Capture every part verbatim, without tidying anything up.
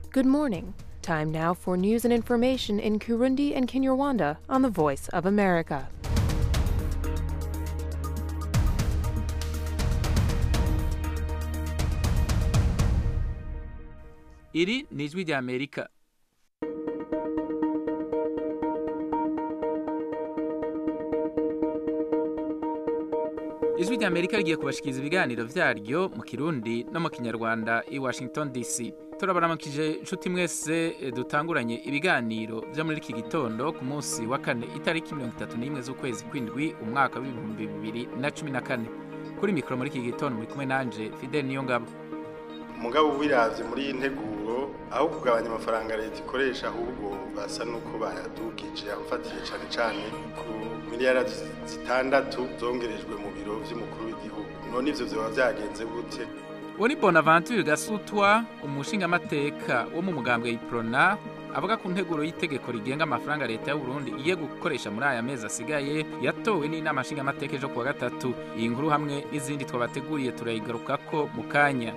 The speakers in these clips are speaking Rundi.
Good morning. Time now for news and information in Kirundi and Kinyarwanda on the Voice of America. Iri ni ijwi rya Amerika. Ijwi rya Amerika rigiye kubashikiriza ibiganiro vyaryo mu Kirundi no mu Kinyarwanda i Washington D C. Turabaramukije inshuti mwese dutanguranye ibiganiro vyo muri iki gitondo ku munsi wa kane itariki mirongo itatu n'imwe z'ukwezi kw'indwi umwaka w'ibihumbi bibiri na cumi na kane. Kuri mikro muri iki gitondo muri kumwe nanje Fidel Niyongabo. Mugabo wiravye muri iyi nteguro aho kugabanya amafaranga leta ikoresha ahubwo basa nuko bayadugije amfatiye cyane cyane ku miliyaradi zitandatu zongerejwe mu biro vy'umukuru w'igihugu. None ivyo vyoba vyagenze gute? Woni Bonaventure Gasutwa umushingamateka wo mu mugambwe Iprona avuga ku nteguro y'itegeko rigenga amafaranga leta y'u Burundi iye gukoresha muri aya mezi asigaye yatowe n'inama nshingamateka ejo kuwa gatatu. Iyi nkuru hamwe n'izindi twabateguriye turayigarukako mu kanya.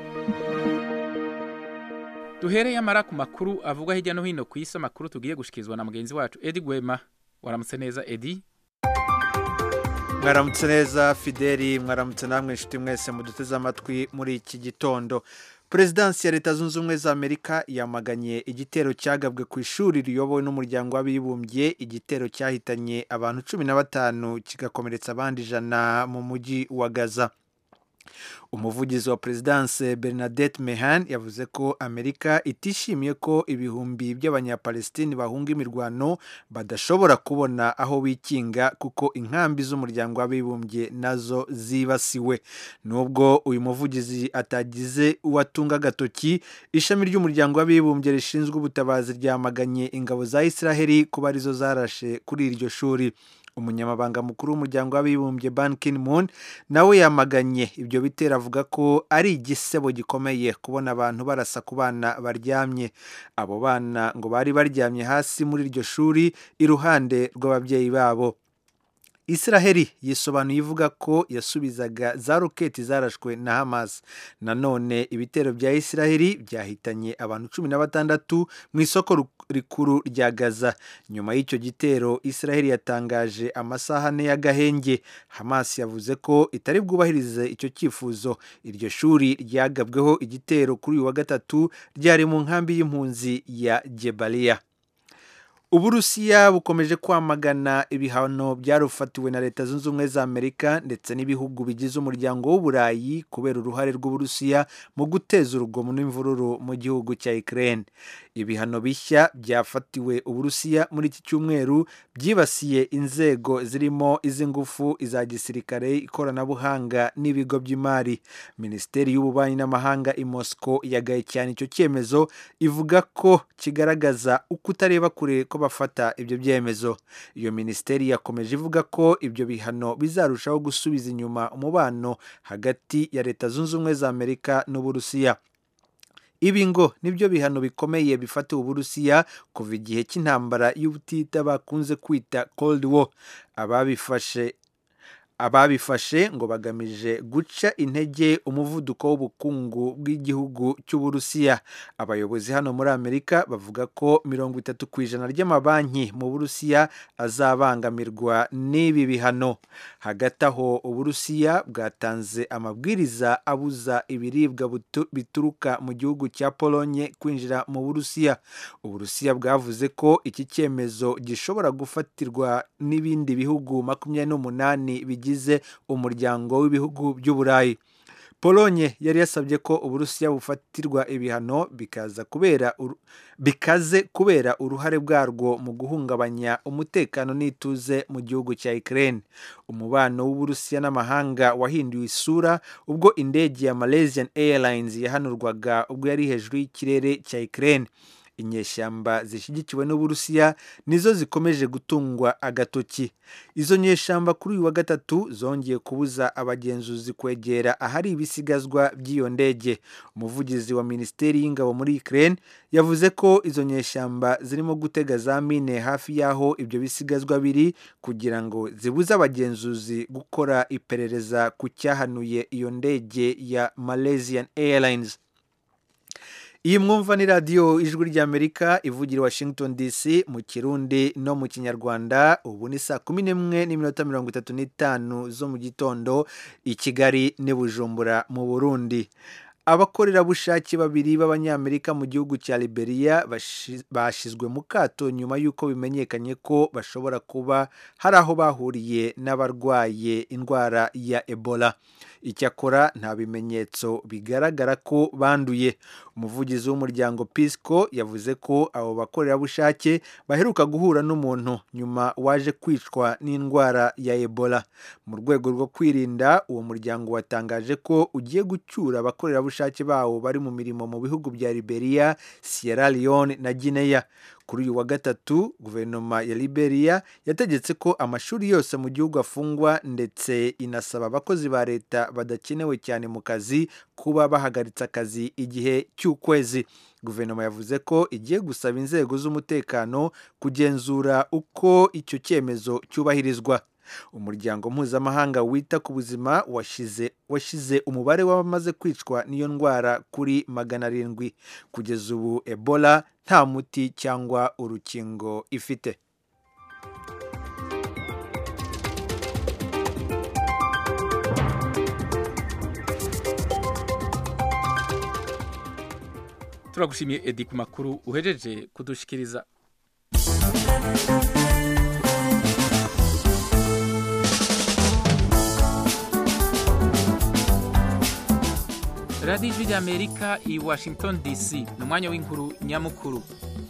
Duhereye amara ku makuru avuga hirya no hino ku isi, amakuru tugiye gushikizwa na mugenzi wacu Eddie Gwema. Waramutse neza Eddie? Mwaramutse neza Fideli, mwaramutse namwe inshuti mwese muduteze amatwi muri iki gitondo. Prezidansi ya Leta Zunze Ubumwe za Amerika yamaganye igitero cyagabwe ku ishuri riyobowe n'umuryango w'abibumbye, igitero cyahitanye abantu cumi na batanu kigakomeretsa abandi ijana mu mujyi wa Gaza. Umuvugizi wa Presidence Bernadette Mehan yavuze ko Amerika itishimiye ko ibihumbi by'abanyapalestine bahunga imirwano badashobora kubona aho bikinga kuko inkambi z'umuryango w'abibumbye nazo zibasiwe. Nubwo uyu muvugizi atagize uwatunga gatoki, ishami ry'umuryango w'abibumbye rishinzwe ubutabazi ryamaganye ingabo za Israeli kuba arizo zarashe kuri iryo shuri. Umunyamabanga mukuru w'umuryango w'abibumbye Ban Ki-moon nawe yamaganye ibyo bitera, avuga ko ari igisebo gikomeye kubona abantu barasa ku bana baryamye. Abo bana ngo bari baryamye hasi muri iryo shuri iruhande rw'ababyeyi babo. Israeli yisobanuye ivuga ko yasubizaga za roketi zarashwe na Hamas. Nanone ibitero bya Israeli byahitanye abantu cumi na batandatu mu isoko rikuru rya Gaza. Nyuma y'icyo gitero Israeli yatangaje amasaha ane y'agahenge. Hamas yavuze ko itari bwubahirize icyo cyifuzo. Iryo shuri ryagabweho igitero kuri uyu wa gatatu ryari mu nkambi y'impunzi ya Jebalia. Uburusiya bukomeje kwamagana ibihano byarufatiwe na Leta Zunze Ubumwe za Amerika ndetse n'ibihugu bigize umuryango w'Uburayi kubera uruhare rw'Uburusiya mu guteza urugomo n'imvururu mu gihugu cya Ukraine. Ibihano bishya byafatiwe Uburusiya muri iki cyumweru byibasiye inzego zirimo iz'ingufu, iza gisirikare, ikoranabuhanga n'ibigo by'imari. Minisiteri y'Ububanyi n'Amahanga i Moscow yagaye cyane icyo cyemezo, ivuga ko kigaragaza ukutareba kure ko bafata ibyo byemezo. Iyo minisiteri yakomeje ivuga ko ibyo bihano bizarushaho gusubiza inyuma umubano hagati ya Leta Zunze Ubumwe za Amerika n'Uburusiya. Ibi ngo nibyo bihano bikomeye bifatiwe Uburusiya kuva igihe cy'intambara y'ubutita bakunze kwita Cold War. Ababifashe ababifashe ngo bagamije guca intege umuvuduko w'ubukungu bw'igihugu cy'Uburusiya. Abayobozi hano muri Amerika bavuga ko mirongo itatu ku ijana ry'amabanki mu Burusiya azabangamirwa n'ibi bihano. Hagati aho Uburusiya bwatanze amabwiriza abuza ibiribwa bituruka mu gihugu cya Polonye kwinjira mu Burusiya. Uburusiya bwavuze ko iki cyemezo gishobora gufatirwa n'ibindi bihugu makumyabiri n'umunani bigize umuryango w'ibihugu by'Uburayi. Polonye yari yasabye ko Uburusiya bufatirwa ibihano bikaza kubera bikaze kubera uruhare bwarwo mu guhungabanya umutekano n'ituze mu gihugu cya Ukraine. Umubano w'Uburusiya n'amahanga wahinduye isura ubwo indege ya Malaysian Airlines yahanurwaga ubwo yari hejuru y'ikirere cya Ukraine. Inyeshyamba zishyigikiwe n'Uburusiya nizo zikomeje gutungwa agatoki. Izo nyeshyamba kuri uyu wa gatatu zongeye kubuza abagenzuzi kwegera ahari ibisigazwa by'iyo ndege. Umuvugizi wa Minisiteri y'Ingabo muri Ukraine yavuze ko izo nyeshyamba zirimo gutega za mine hafi y'aho ibyo bisigazwa biri kugira ngo zibuze abagenzuzi gukora iperereza ku cyahanuye iyo ndege ya Malaysian Airlines. iyi mwumva ni radiyo ijwi ry'Amerika ivugira Washington D C mu kirundi no mu kinyarwanda. Ubu ni saa kumi n'imwe n'iminota mirongo itatu n'itanu zo mu gitondo i Kigali n'i Bujumbura mu Burundi. Abakorerabushake babiri b'Abanyamerika mu gihugu cya Liberia bashizwe mu kato nyuma y'uko bimenyekanye ko bashobora kuba hari aho bahuriye n'abarwaye indwara ya Ebola. Icyakora nta bimenyetso bigaragara ko banduye. Umuvugizi w'umuryango Peace Corps yavuze ko abo bakorerabushake baheruka guhura n'umuntu nyuma waje kwicwa n'indwara ya Ebola. Mu rwego rwo kwirinda, uwo muryango watangaje ko ugiye gucyura abakorerabushake bawo bari mu mirimo mu bihugu bya Liberia, Sierra Leone na Guinea. Kuri uyu wa gatatu, guverinoma ya Liberia yategetse ko amashuri yose mu gihugu afungwa ndetse inasaba abakozi ba leta badakenewe cyane mu kazi kuba bahagaritse akazi igihe cy'ukwezi. Guverinoma yavuze ko igiye gusaba inzego z'umutekano kugenzura uko icyo cyemezo cyubahirizwa. Umuryango mpuzamahanga wita ku buzima washize washize umubare w'abamaze kwicwa n'iyo ndwara kuri magana arindwi. Kugeza ubu Ebola nta muti cyangwa urukingo ifite. Turagushimiye Edi ku makuru uhejeje kudushikiriza. Radio Ijwi Amerika i Washington D C ni umwanya w'inkuru nyamukuru.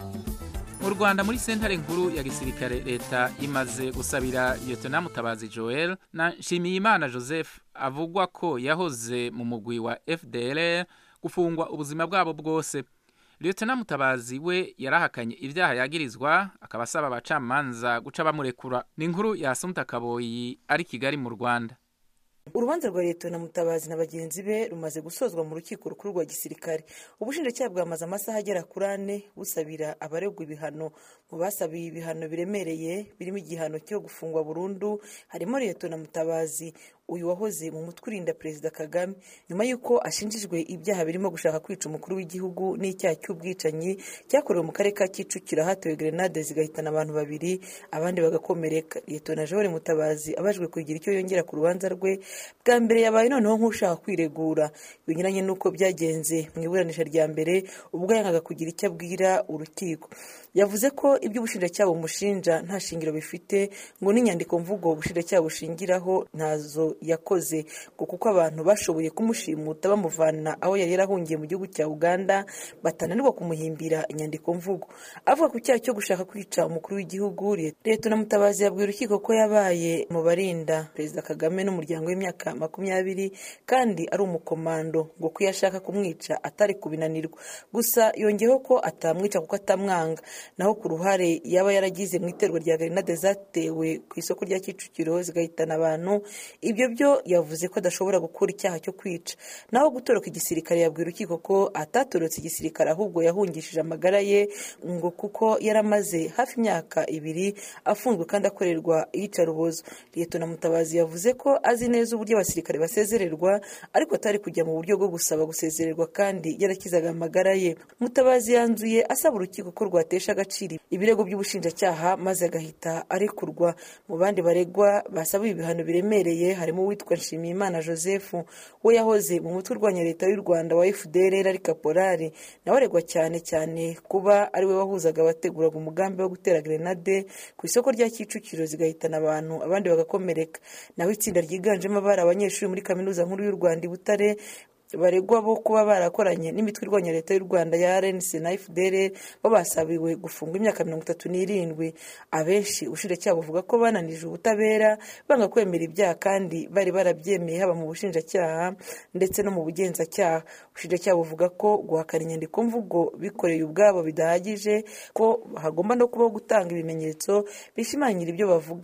Mu Rwanda muri sentare nkuru ya gisirikare leta imaze gusabira Lieutenant Mutabazi Joel na Nshimiyimana Joseph avugwa ko yahoze mu mugwi wa F D L R gufungwa ubuzima bwabo bwose. Lieutenant Mutabazi we yarahakanye ibyaha yagirizwa, akaba asaba abacamanza guca bamurekura. Ni inkuru ya Assumpta Kaboyi ari Kigali mu Rwanda. Urubanza rwa Lieutenant Mutabazi na bagenzi be rumaze gusozwa mu rukiko rukuru rwa gisirikare. Ubushinjacyaha bwamaze amasaha agera kuri ane busabira abaregwa ibihano. Mu basabiye ibihano biremereye birimo igihano cyo gufungwa burundu harimo Lieutenant Mutabazi, uyu wahoze mu mutwe urinda Perezida Kagame nyuma y'uko ashinjijwe ibyaha birimo gushaka kwica umukuru w'igihugu n'icyaha cy'ubwicanyi cyakorewe mu karere ka Kicukiro hatowe grenade zigahitana abantu babiri abandi bagakomereka. Lieutenant Joel Mutabazi abajwe kugira icyo yongera ku rubanza rwe bwa mbere yabaye noneho nk'ushaka kwiregura, binyuranye n'uko byagenze mu iburanisha rya mbere ubwo yangaga kugira icyo abwira urukiko. Yavuze ko ibyo ubushinjacyaha bumushinja nta shingiro bifite, ngo n'inyandiko mvugo ubushinjacyaha bushingiraho ntazo yakoze, ngo kuko abantu bashoboye kumushimuta bamuvana aho yari yarahungiye mu gihugu cya Uganda batananirwa kumuhimbira inyandiko mvugo. Avuga ku cyaha cyo gushaka kwica umukuru w'igihugu, Lieutenant Mutabazi yabwiye urukiko ko yabaye mu barinda Perezida Kagame n'umuryango w'imyaka makumyabiri kandi ari umukomando, ngo ko yashaka kumwica atari kubinanirwa. Gusa yongeyeho ko atamwica kuko atamwanga, naho ku ruhare yaba yaragize mu iterwa rya grenade zatewe ku isoko rya Kicukiro zigahitana abantu, ibyo byo yavuze ko adashobora gukora icyaha cyo kwica. Naho gutoroka igisirikare yabwiye urukiko ko atatorotse igisirikare ahubwo yahungishije amagara ye, ngo kuko yaramaze hafi imyaka ibiri afunzwe kandi akorerwa iyicarubozo. Lieutenant Mutabazi yavuze ko azi neza uburyo abasirikare basezererwa ariko atari kujya mu buryo bwo gusaba gusezererwa kandi yarakizaga amagara ye. Mutabazi yanzuye asaba urukiko ko rwatesha agaciro ibirego by'ubushinjacyaha maze agahita arekurwa. Mu bandi baregwa basaba ibihano biremereye harimo uwitwa Nshimiyimana Joseph we yahoze mu mutwe urwanya leta y'u Rwanda wa F D L R ari kaporari, nawe aregwa cyane cyane kuba ari we wahuzaga abateguraga umugambi wo gutera grenade ku isoko rya Kicukiro zigahitana abantu abandi bagakomereka. Nawe itsinda ryiganjemo abari abanyeshuri muri kaminuza nkuru y'u Rwanda i Butare baregwa bo kuba barakoranye n'imitwe irwanya leta y'u Rwanda ya R N C na F D L R babasabiwe gufungwa imyaka mirongo itatu n'irindwi. Abenshi ubushinjacyaha buvuga ko bananije ubutabera banga kwemera ibyaha kandi bari barabyemeye haba mu bushinjacyaha ndetse no mu bugenzacyaha. Ubushinjacyaha buvuga ko guhakana inyandiko mvugo bikoreye ubwabo bidahagije, ko hagomba no kubaho gutanga ibimenyetso bishimangira ibyo bavuga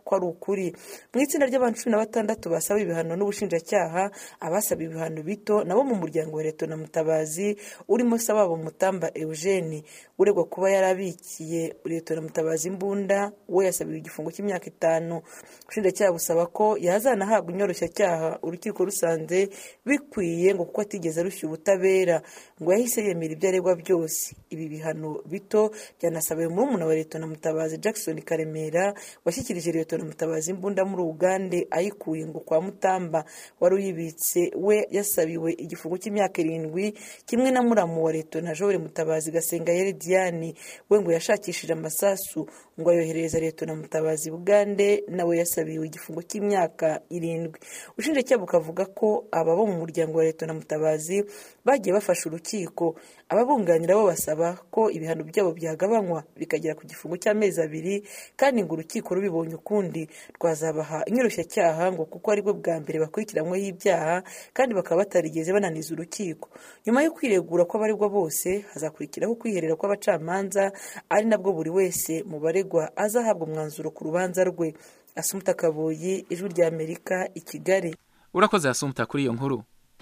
ko ari ukuri. Mu itsinda ry'abantu cumi na batandatu basaba ibihano n'ubushinjacyaha, abasaba ibihano bito nabo mu muryango wa Leta na Mutabazi urimo Sababo Mutamba Eugene uregwa kuba yarabikiye Leta na Mutabazi imbunda, we yasabiwe igifungo cy'imyaka itanu. Ubushinjacyaha busaba ko yazanahabwa inyoroshyacyaha urukiko rusanze bikwiye ngo kuko atigeze arushya ubutabera, ngo yahise yemera ibyo aregwa byose. Ibi bihano bito byanasabiwe murumuna wa Leta na Mutabazi Jackson Karemera washyikirije Leta na Mutabazi imbunda muri Uganda ayikuye ngo kwa Mutamba wari uyibitse, we yasabiwe igifungo cy'imyaka irindwi kimwe na muramu wa Leta na Joel Mutabazi Gasenga Yeri Diane, we ngo yashakishije amasasu ngo ayohereza Leta na Mutabazi Uganda, nawe yasabiwe igifungo cy'imyaka irindwi. Ubushinjacyaha bukavuga ko aba bo mu muryango wa Leta na Mutabazi bagiye bafasha urukiko, ababunganira bo basaba ko ibihano byabo byagabanywa bikagera ku gifungo cy'amezi abiri, kandi ngo urukiko rubibonye ukundi rwazabaha inyoroshyacyaha ngo kuko aribwo bwa mbere bakurikiranyweho ibyaha kandi bakaba batarigeze bananiza urukiko. Nyuma yo kwiregura kw'abaregwa bose hazakurikiraho kwiherera kw'abacamanza, ari nabwo buri wese mu baregwa azahabwa umwanzuro ku rubanza rwe. Asumta Kaboyi, Ijwi rya Amerika, i Kigali. Urakoze Asumta kuri iyo nkuru.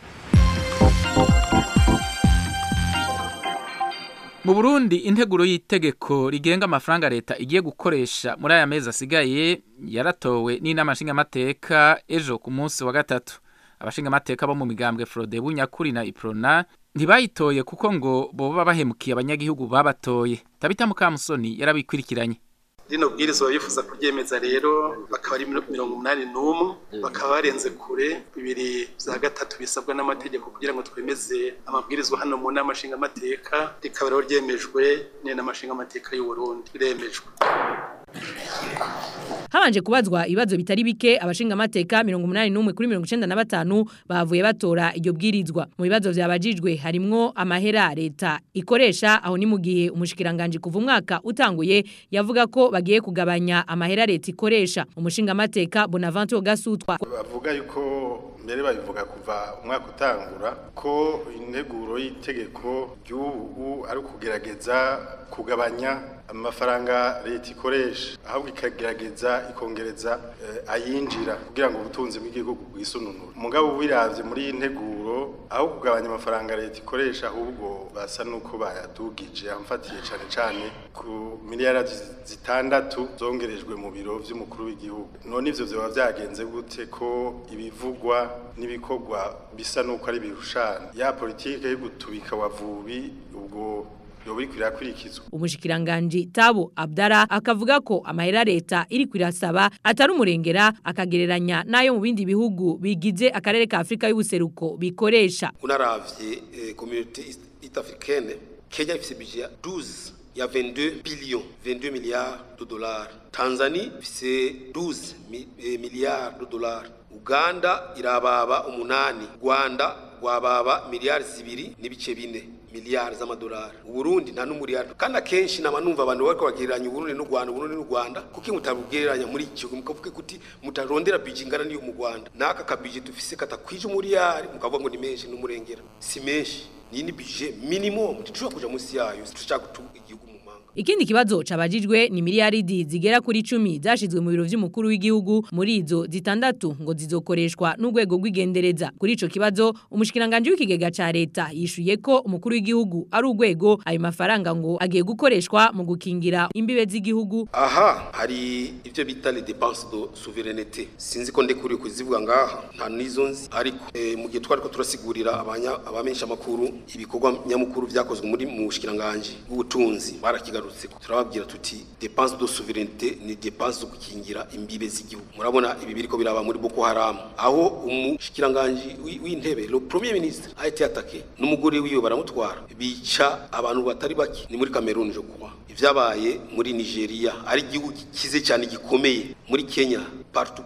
Mu Burundi integuro y'itegeko rigenga amafaranga leta igiye gukoresha muri aya mezi asigaye yaratowe n'inama nshingamateka ejo ku munsi wa gatatu. Abashingamateka bo mu migambwe Frode Bunyakuri na Iprona ntibayitoye kuko ngo boba bahemukiye abanyagihugu babatoye. Tabita Mukamusoni yarabikwirikiranye. Rino bwirizwa bifuza kuryemeza rero bakaba ari mirongo umunani n'umwe, bakaba barenze kure bibiri vya gatatu bisabwa n'amategeko kugira ngo twemeze amabwirizwa hano mu nama nshingamateka, rikaba rero ryemejwe n'inama nshingamateka y'u Burundi, riremejwe. Habanje kubazwa ibibazo bitari bike, abashingamateka mirongo umunani n'umwe kuri mirongo icenda na batanu bavuye batora iryo bwirizwa. Mu bibazo vyabajijwe harimwo amahera leta ikoresha, aho ni mu gihe umushikiranganje kuva umwaka utanguye yavuga ko bagiye kugabanya amahera leta ikoresha. Umushingamateka Bonaventure Gasutwa bavuga yuko mbere babivuga kuva umwaka utangura ko integuro y'itegeko ry'ubu ari ukugerageza kugabanya amafaranga leta ikoresha, ahubwo ikagerageza ikongereza eh, ayinjira kugira ngo ubutunzi bw'igihugu bwisununure. Mugabo wiravye muri iyi nteguro aho kugabanya amafaranga leta ikoresha, ahubwo basa nuko bayadugije, amfatiye cane cane ku miliyari zitandatu zongerejwe mu biro vy'umukuru w'igihugu. None ivyo vyoba vyagenze gute ko ibivugwa n'ibikorwa bisa nuko ari birushana? Ya politike yo gutubika wavubi ubwo yobiri kwirakurikizwa. Umushikiranganje Tabo Abdara akavuga ko amahera leta iri kwirasaba atari umurengera, akagereranya nayo mu bindi bihugu bigize akarere ka Afrika y'ubuseruko bikoresha. Unaravye eh, community East Africaine, Kenya ifise budget ya douze ya vingt-deux billions, vingt-deux milliards de dollars. Tanzania ifise douze milliards de dollars. Uganda irababa umunani, Rwanda rwababa miliyari zibiri n'ibice bine miliyari z'amadolari. Uburundi nta n'umuriyari, kandi akenshi namanumva abantu bariko bagereranya Uburundi n'u Rwanda, Uburundi n'u Rwanda, kuki mutabugereranya muri icyo mukavuga kuti mutarondera budget ingana niyo mu Rwanda, naka ka budget dufise katakwije umuriyari mukavuga ngo ni menshi n'umurengera. Si menshi, ni ni budget minimum tushobora kuja munsi yayo, tushaka gutunga igihugu. Ikindi kibazo cabajijwe ni miliyaridi zigera kuri cumi zashizwe mu biro vy'umukuru w'igihugu, muri izo zitandatu ngo zizokoreshwa n'urwego rw'igendereza. Kuri ico kibazo umushikiranganje w'ikigega ca leta yishuye ko umukuru w'igihugu ari urwego, ayo mafaranga ngo agiye gukoreshwa mu gukingira imbibe z'igihugu. Aha hari ivyo bita les dépenses de souveraineté, sinzi ko ndekuri kuzivuga ngaha, nta nizo nzi, ariko e, mu gihe twariko turasigurira abanya abamenyesha makuru ibikorwa nyamukuru vyakozwe muri mu bushikiranganje bw'ubutunzi barakiga turababwira tuti dépenses de souveraineté ni dépenses zo gukingira imbibe z'igihugu. Murabona ibi biriko biraba muri Boko Haram, aho umushikiranganje w'intebe le premier ministre a été attaqué n'umugore wiyo baramutwara, bica abantu batari baki. Ni muri Cameroon je crois, ivyabaye muri Nigeria, ari igihugu kize cyane gikomeye, muri Kenya, partout partout.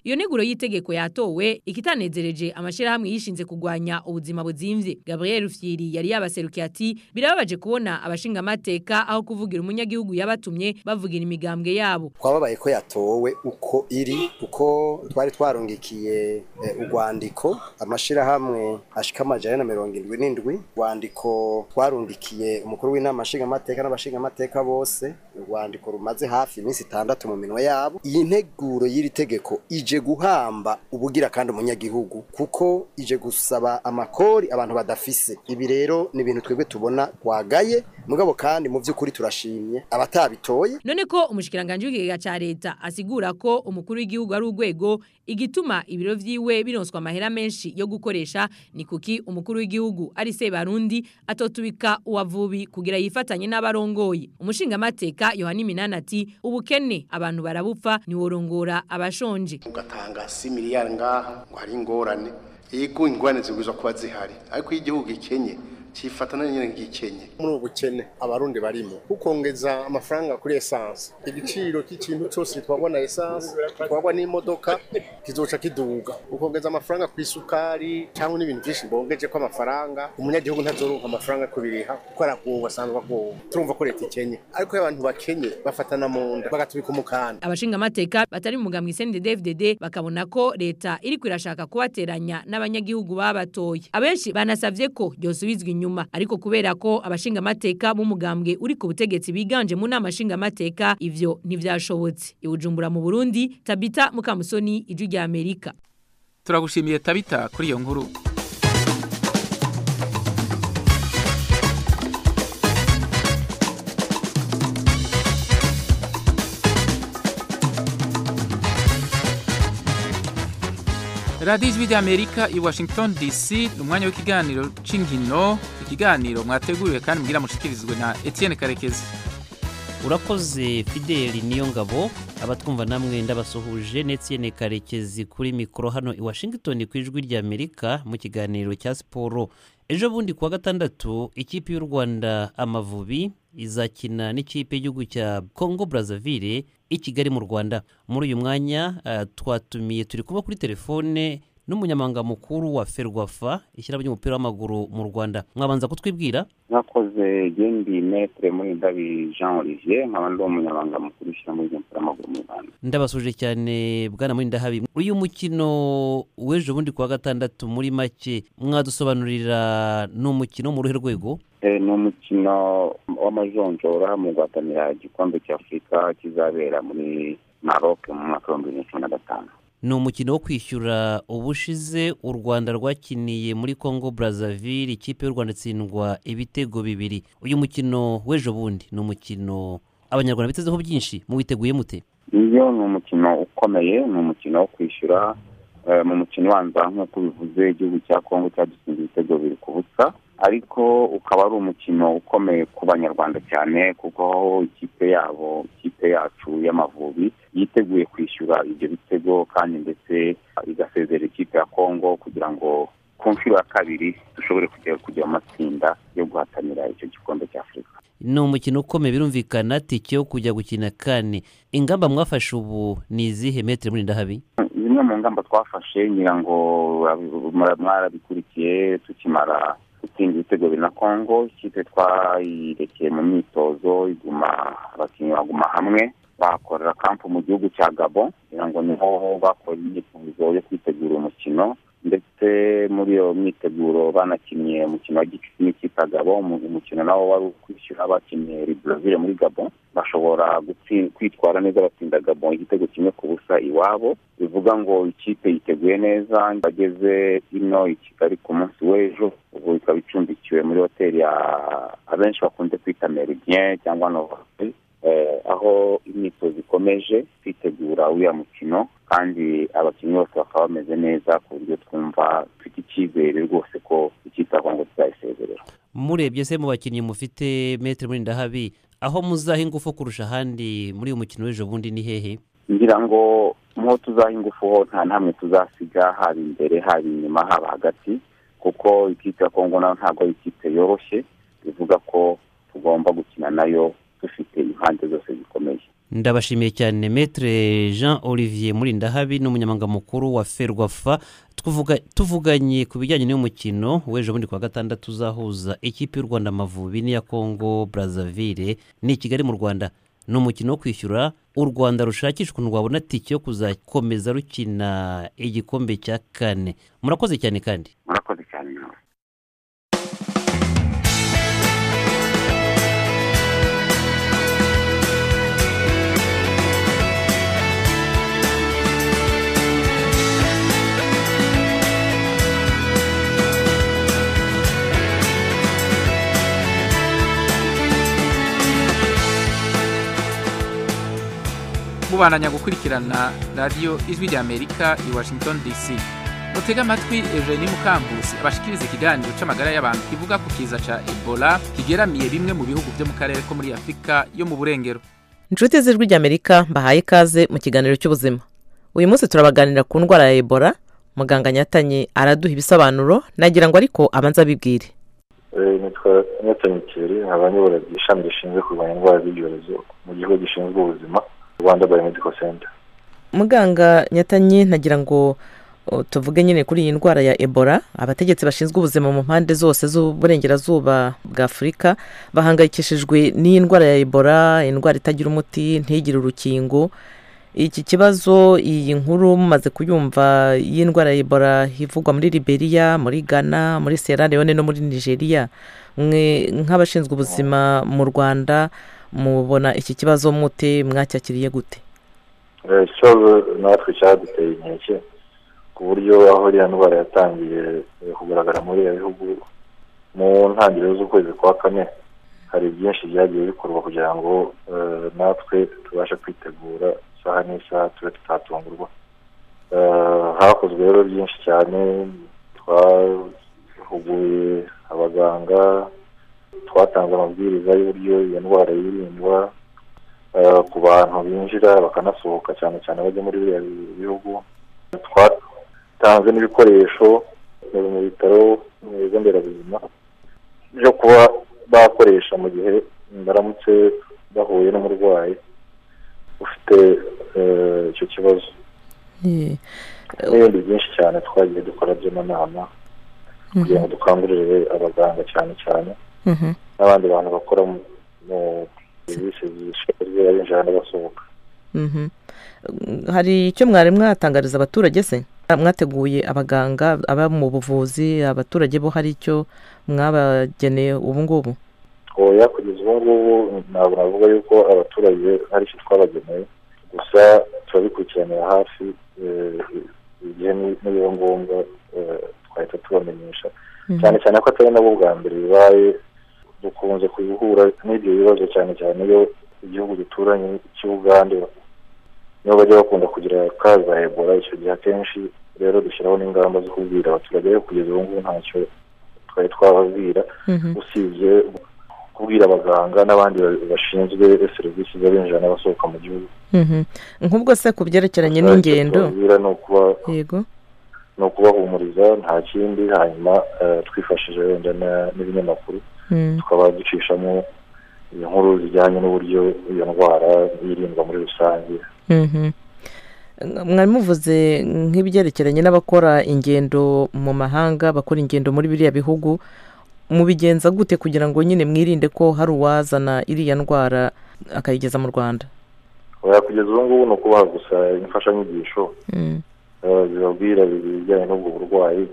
iyo neguro y'itegeko yatowe ikitanezereje amashirahamwe yishinze kugwanya ubuzima buzimvye. Gabriel Rufyiri yari yabaserukiye ati birababaje kubona abashinga amateka aho kuvugira umunyagihugu yabatumye bavugira imigambwe yabo. Kwababaye ko yatowe uko iri uko twari twarungikiye urwandiko amashirahamwe ashika amajana na mirongo indwi n'indwi urwandiko twarungikiye umukuru w'inama nshinga amateka n'abashinga amateka bose urwandiko rumaze hafi iminsi itandatu mu minwe yabo. Iyi nteguro y'iri tegeko ije guhamba ubugira kandi umunyagihugu kuko ije gusaba amakori abantu badafise. Ibi rero ni ibintu twebwe tubona twagaye mugabo kandi mu vy'ukuri turashimye abatabitoye. None ko umushikiranganje w'ikigega ca leta asigura ko umukuru w'igihugu ari urwego igituma ibiro vyiwe bironswa amahera menshi yo gukoresha ni kuki umukuru w'igihugu ari se barundi atotubika uwavubi kugira yifatanye n'abarongoye. Umushinga amateka Yohani Minani ati ubukene abantu barabupfa ni worongora abashonje. Ugatanga si miliyari ngaha ngo hari ingorane yego ingorane ziguzwa kuba zihari ariko igihugu gikenye cifatana nyene gikenye muri ubukene abarundi barimo ukongeza amafaranga kuri essence igiciro cy'ikintu cyose twagwa na essence twagwa n'imodoka kizoca kiduga ukongeza amafaranga ku isukari cyangwa n'ibintu byinshi bongeje ko amafaranga umunyagihugu ntazoronka amafaranga kubiriha kuko arakuwa sanzwe ko turumva ko leta ikenye ariko abantu bakenye bafatana mu nda bagatubika umukanda. Abashinga amateka batari mu mugambwe C N D D F D D bakabona ko leta iri kwirashaka kubateranya n'abanyagihugu babatoye. Abenshi banasavye ko ryosubizwa nyuma ariko kubera ko abashinga amateka b'umugambwe uri ku butegetsi biganje mu nama shinga amateka ivyo ntivyashobotse. Ibujumbura mu Burundi, Tabita Mukamusoni, Ijwi rya Amerika. Turagushimiye Tabita kuri iyo nkuru. Radio Ijwi rya Amerika i Washington D C umwanya w'ikiganiro c'inkino ikiganiro mwateguriwe kandi mugira mushikirizwe na Etienne Karekezi. Urakoze Fideli niyo ngabo abatwumva namwe ndabasuhuje Etienne Karekezi kuri mikro hano i Washington ku Ijwi rya Amerika mu kiganiro cya siporo. Ejo bundi kuwa gatandatu ikipe y'u Rwanda Amavubi izakina n'ikipe y'igihugu cya Congo Brazzaville i Kigali mu Rwanda. Muri uyu mwanya uh, twatumiye turi kuba kuri telefone n'umunyamanga mukuru wa Ferwafa ishyira ry'umupira w'amaguru mu Rwanda. Mwabanza kutwibwira? Nakoze Gendi Maître muri Ndabi Jean Olivier nkabandi umunyamanga mukuru ishyira muri ry'umupira w'amaguru mu Rwanda. Ndabasuje cyane bwana muri Ndahabi. Uyu mukino w'ejo bundi kuwa gatandatu muri make mwadusobanurira n'umukino mu ruhe rwego? Eh no mukino w'amajonjora mu guhatanira igikombe cy'Afrika kizabera muri Maroc mu mwaka wa bibiri na cumi na gatanu. Ni umukino wo kwishyura ubushize u Rwanda rwakiniye muri Congo Brazzaville ikipe y'u Rwanda itsindwa ibitego bibiri. Uyu mukino w'ejo bundi ni umukino abanyarwanda bitezeho byinshi mu witeguye mute? Iyo ni umukino ukomeye ni umukino wo kwishyura uh, mu mukino wanza nk'uko bivuze igihugu cya Congo cyadutsinze ibitego bibiri ku busa ariko ukaba ari umukino ukomeye ku banyarwanda cyane kuko ikipe yabo ikipe yacu y'Amavubi yiteguye kwishyura ibyo bitego kandi ndetse igasezera ikipe ya Congo kugira ngo ku nshuro ya kabiri dushobore kujya kujya mu matsinda yo guhatanira icyo gikombe cya Afurika. Ni umukino ukomeye birumvikana tike yo kujya gukina kane. Ingamba mwafashe ubu ni izihe Maître muri Ndahabi? Zimwe mu ngamba twafashe ngira ngo mwarabikurikiye tukimara gutsinda ibitego bibiri na Congo ikipe twayirekeye mu myitozo iguma abakinnyi baguma hamwe bakorera kampu mu gihugu cya Gabon kugira ngo niho bakora imyitozo yo kwitegura umukino ndetse muri iyo myiteguro banakinnye umukino wa gicuti n'ikipe ya Gabon umukino nawo wari ukwishyura abakinnye Brazzaville muri Gabon bashobora kwitwara neza batsinda Gabon igitego kimwe ku busa iwabo bivuga ngo ikipe yiteguye neza bageze ino i Kigali ku munsi w'ejo ubu ikaba icumbikiwe muri hoteli ya abenshi bakunze kwita Meridien cyangwa Novotel eh, aho imyitozo ikomeje kwitegura uya mukino kandi abakinnyi bose bakaba bameze neza ku buryo twumva dufite icyizere rwose ko ikipe ngo tuzayisezerera. Murebye se mu bakinnyi mufite Maître muri Ndahabi aho muzaha ingufu kurusha ahandi muri uyu mukino w'ejo bundi ni hehe? Ngira ngo mu tuzaha ingufu ho nta namwe tuzasiga haba imbere haba inyuma haba hagati kuko ikipe ya Congo nayo ntabwo ari ikipe yoroshye bivuga ko tugomba gukina nayo dufite impande zose zikomeye. ndabashimiye cyane Maître Jean Olivier Murindahabi n'umunyamabanga mukuru wa Ferwafa tuvuga tuvuganye ku bijyanye n'umukino w'ejo bundi kwa gatandatu uzahuza ikipe y'u Rwanda Amavubi n'iya Congo Brazzaville ni Kigali mu Rwanda. Ni umukino wo kwishyura u Rwanda rushakishwa ukuntu rwabona tike yo kuzakomeza rukina igikombe cya kane. Murakoze cyane kandi murakoze cyane. Mubandanya gukurikirana radio Ijwi rya Amerika i Washington D C. Mutega amatwi Eugenie Mukambusi abashikiriza ikiganiro c'amagara y'abantu kivuga ku kiza ca Ebola kigeramiye bimwe mu bihugu byo mu karere ko muri Afrika yo mu burengero. Inshuti z'Ijwi rya Amerika mbahaye kaze mu kiganiro cy'ubuzima. Uyu munsi turabaganira ku ndwara ya Ebola. Muganga Nyatanyi araduha ibisobanuro nagira ngo ariko abanza bibwire. Eh nitwa Nyatanyi Thierry abanyobora ishami rishinzwe kurwanya indwara z'ibyorezo mu gihugu gishinzwe ubuzima Rwanda Biomedical Center. Muganga Nyatanyi nagira ngo tuvuge nyine kuri iyi ndwara ya Ebola. Abategetsi bashinzwe ubuzima mu mpande zose z'uburengerazuba bwa Afrika bahangayikishijwe n'iyi ndwara ya Ebola, indwara itagira umuti, ntigire urukingo. Iki kibazo iyi nkuru mumaze kuyumva y'indwara ya Ebola ivugwa muri Liberia, muri Ghana, muri Sierra Leone no muri Nigeria. Mwe nk'abashinzwe ubuzima mu Rwanda mubona iki kibazo mute mwacyakiriye gute? Eh ikibazo natwe cyaduteye inkeke ku buryo aho iriya ndwara yatangiye kugaragara muri ya bihugu mu ntangiriro z'ukwezi kwa kane hari byinshi byagiye bikorwa kugira ngo natwe tubashe kwitegura isaha n'isaha tube tutatungurwa. Hakozwe rero byinshi cyane, twahuguye abaganga, twatanze amabwiriza y'uburyo iyo ndwara yirindwa ku bantu binjira bakanasohoka cyane cyane bajya muri biriya bihugu. Twatanze n'ibikoresho mu bitaro mu bigo nderabuzima byo kuba bakoresha mu gihe baramutse bahuye n'umurwayi ufite icyo kibazo. N'ibindi byinshi cyane twagiye dukora by'amanama kugira ngo dukangurire abaganga cyane cyane n'abandi bantu bakora mu serivisi zishinzwe abinjira n'abasohoka. Hari icyo mwari mwatangariza abaturage se? Mwateguye abaganga aba mu buvuzi, abaturage bo hari icyo mwabageneye ubu ngubu? Oya, kugeza ubu ngubu ntabwo navuga yuko abaturage hari icyo twabageneye, gusa turabikurikiranira hafi igihe nibiba ngombwa twahita tubamenyesha, cyane cyane ko atari nabo bwa mbere bibaye. Dukunze kubihura n'ibyo bibazo cyane cyane iyo igihugu gituranye cy'Uganda niyo bajya bakunda kugira kaza Ebola. Icyo gihe akenshi rero dushyiraho n'ingamba zo kubwira abaturage yo kugeza ubu ngubu ntacyo twari twababwira usibye kubwira abaganga n'abandi bashinzwe serivisi z'abinjira n'abasohoka mu gihugu. Nk'ubwo se ku byerekeranye n'ingendo yego ni ukubahumuriza nta kindi, hanyuma twifashije wenda n'ibinyamakuru tukaba ducishamo inkuru zijyanye n'uburyo iyo ndwara yirindwa muri rusange. Mwari muvuze nk'ibyerekeranye n'abakora ingendo mu mahanga, bakora ingendo muri biriya bihugu, mubigenza gute kugira ngo nyine mwirinde ko hari uwazana iriya ndwara akayigeza mu Rwanda? Oya, kugeza ubu ngubu ni ukubaha gusa imfashanyigisho zibabwira ibijyanye n'ubwo burwayi,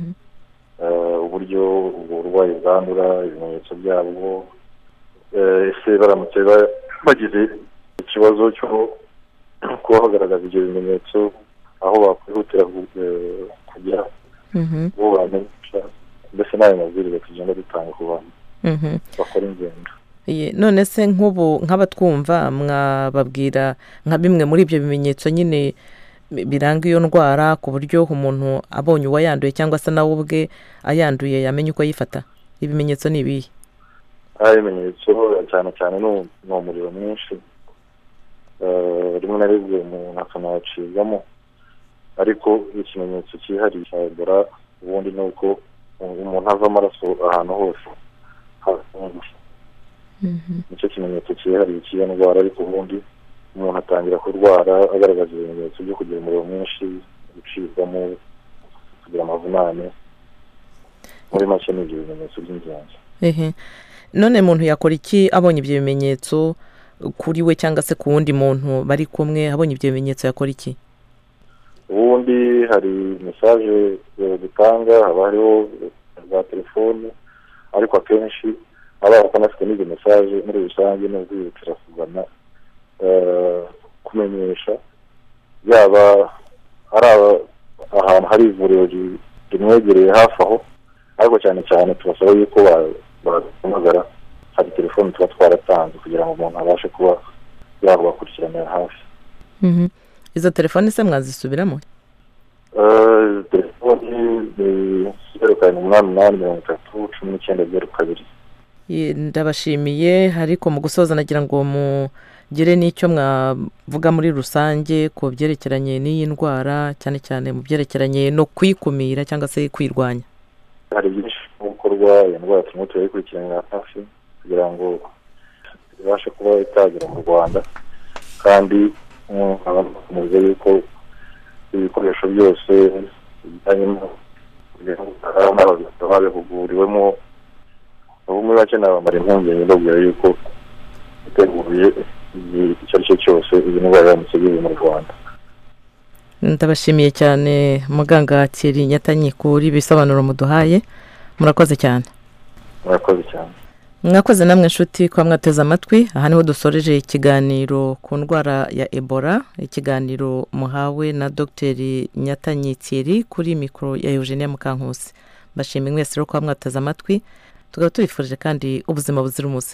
uburyo ubwo burwayi bwandura, ibimenyetso byabwo, ese baramutse bagize ikibazo cyo kuba bagaragaza ibyo bimenyetso aho bakwihutira kujya bo bamenyesha, mbese n'ayo mabwiriza tugenda dutanga ku bantu bakora ingendo. None se nk'ubu nk'abatwumva mwababwira nka bimwe muri ibyo bimenyetso nyine biranga iyo ndwara ku buryo umuntu abonye uwayanduye cyangwa se nawe ubwe ayanduye yamenye uko yifata? Ibimenyetso ni ibihe? Ibimenyetso cyane cyane ni umuriro mwinshi, rimwe na rimwe umuntu akanacibwamo, ariko ikimenyetso cyihariye cya Ebola ubundi ni uko umuntu ava amaraso ahantu hose hasi. Nicyo kimenyetso cyihariye cy'iyo ndwara, ariko ubundi umuntu atangira kurwara agaragaza ibimenyetso byo kugira umuriro mwinshi, gucibwamo, kugira amavunane. Muri make ni ibyo bimenyetso by'ingenzi. ehe none muntu yakora iki abonye ibyo bimenyetso kuri we cyangwa se ku wundi muntu bari kumwe, abonye ibyo bimenyetso yakora iki? Ubundi hari message dutanga, haba hariho za telefone, ariko akenshi aba bakanafite n'izo message muri rusange no kwihutira kugana kumenyesha, yaba ari ahantu hari ivuriro rimwegereye hafi aho, ariko cyane cyane tubasaba yuko bahamagara, hari telefone tuba twaratanze kugira ngo umuntu abashe kuba yabakurikiranira hafi. Mhm. Izo telefone se mwazisubiramo? Eh telefone ni zero karindwi umunani umunani mirongo itatu cumi n'icyenda zeru kabiri. Ndabashimiye, ariko mu gusoza nagira ngo mugire n'icyo mwavuga muri rusange ku byerekeranye n'iyi ndwara, cyane cyane mu byerekeranye no kwikumira cyangwa se kwirwanya. Hari byinshi gukorwa, iyo ndwara turimo turayikurikiranira hafi kugira ngo ibashe kuba itagera mu Rwanda, kandi muzi yuko ibikoresho byose bijyanye n'ababihuguriwemo, ubu muri bake nabamara impungenge ndabwira yuko iteguye icyo ari cyo cyose iyi ndwara iramutse igeze mu Rwanda. Ndabashimiye cyane muganga Thierry Nyatanyi kuri ibisobanuro muduhaye, murakoze cyane. Murakoze cyane. Mwakoze namwe nshuti kwa mwateze amatwi. Aha niho dusoreje ikiganiro ku ndwara ya Ebola, ikiganiro muhawe na Dr Nyatanyi Thierry kuri mikoro ya Eugenia Mukankusi. Mbashimiye mwese rero kwa mwateze amatwi, tukaba tubifurije kandi ubuzima buzira umuze.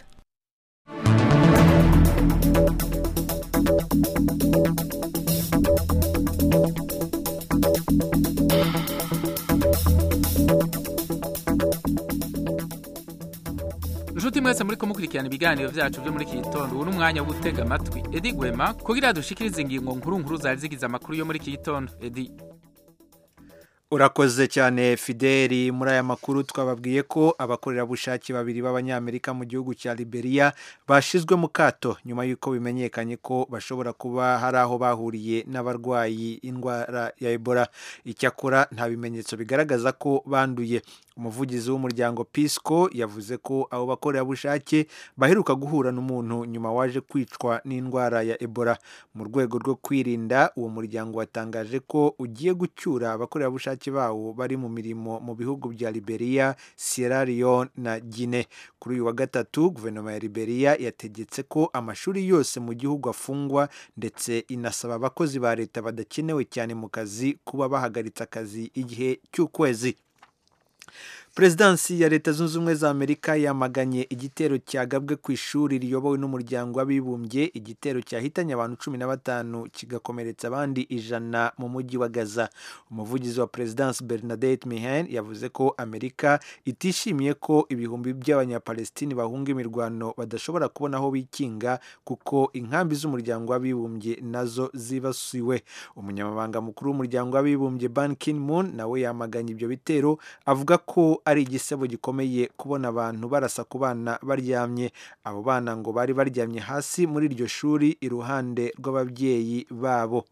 Nshuti mwese muri ko mukurikirana ibiganiro byacu byo muri iki gitondo, ubu n'umwanya wo gutega amatwi Edi Gwema kugira dushikirize ingingo nkuru nkuru zari zigize amakuru yo muri iki gitondo. Edi, urakoze cyane Fideli. Muri aya makuru twababwiye ko abakorerabushake babiri b'abanyamerika mu gihugu cya Liberia bashizwe mu kato nyuma y'uko bimenyekanye ko bashobora kuba hari aho bahuriye n'abarwayi indwara ya Ebola. Icyakora nta bimenyetso bigaragaza ko banduye. Umuvugizi w'umuryango Pisco yavuze ko abo bakorerabushake baheruka guhura n'umuntu nyuma waje kwicwa n'indwara ya Ebola. Mu rwego rwo kwirinda, uwo muryango watangaje ko ugiye gucyura abakorerabushake bawo bari mu mirimo mu bihugu bya Liberia, Sierra Leone na Guinea. Kuri uyu wa gatatu, guverinoma ya Liberia yategetse ko amashuri yose mu gihugu afungwa, ndetse inasaba abakozi ba leta badakenewe cyane mu kazi kuba bahagaritse akazi igihe cy'ukwezi. Perezidansi ya Leta Zunze Ubumwe za Amerika yamaganye igitero cyagabwe ku ishuri riyobowe n'umuryango w'abibumbye, igitero cyahitanye abantu cumi na batanu kigakomeretsa abandi ijana mu mujyi wa Gaza. Umuvugizi wa Perezidansi Bernadette Mihan yavuze ko Amerika itishimiye ko ibihumbi by'abanyapalestini bahunga imirwano badashobora kubona aho bikinga kuko inkambi z'umuryango w'abibumbye nazo zibasiwe. Umunyamabanga mukuru w'umuryango w'abibumbye Ban Ki-moon nawe yamaganye ibyo bitero, avuga ko ari igisebo gikomeye kubona abantu barasa ku bana baryamye. Abo bana ngo bari baryamye hasi muri iryo shuri iruhande rw'ababyeyi babo.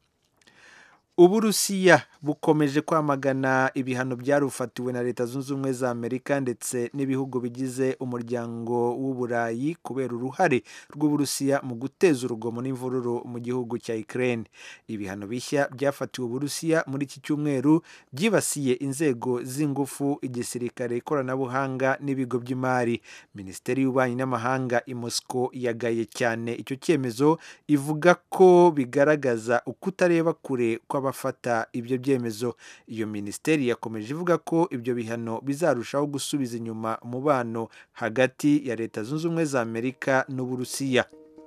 Uburusiya bukomeje kwamagana ibihano byarufatiwe na Leta Zunze Ubumwe za Amerika ndetse n'ibihugu bigize umuryango w'Uburayi kubera uruhare rw'Uburusiya mu guteza urugomo n'imvururu mu gihugu cya Ukraine. Ibihano bishya byafatiwe Uburusiya muri iki cyumweru byibasiye inzego z'ingufu, igisirikare, ikoranabuhanga n'ibigo by'imari. Minisiteri y'Ububanyi n'Amahanga i Moscow yagaye cyane icyo cyemezo, ivuga ko bigaragaza ukutareba kure kwa bafata ibyo byemezo. Iyo minisiteri yakomeje ivuga ko ibyo bihano bizarushaho gusubiza inyuma umubano hagati ya Leta Zunze Ubumwe za Amerika n'Uburusiya.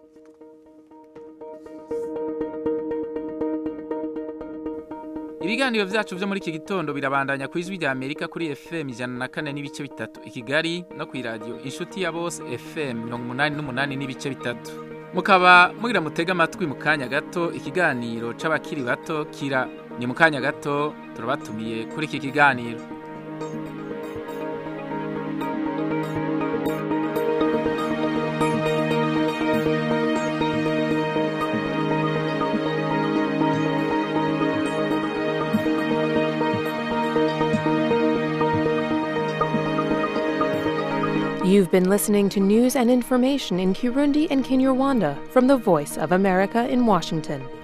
ibiganiro byacu byo muri iki gitondo birabandanya ku ijwi rya Amerika kuri F M ijana na kane n'ibice bitatu i Kigali, no ku radio Inshuti ya Bose F M mirongo umunani n'umunani n'ibice bitatu. Mukaba mugira mutega amatwi mu kanya gato ikiganiro c'abakiri bato kira. Ni mu kanya gato turabatumiye kuri iki kiganiro. You've been listening to news and information in Kirundi and Kinyarwanda from the Voice of America in Washington.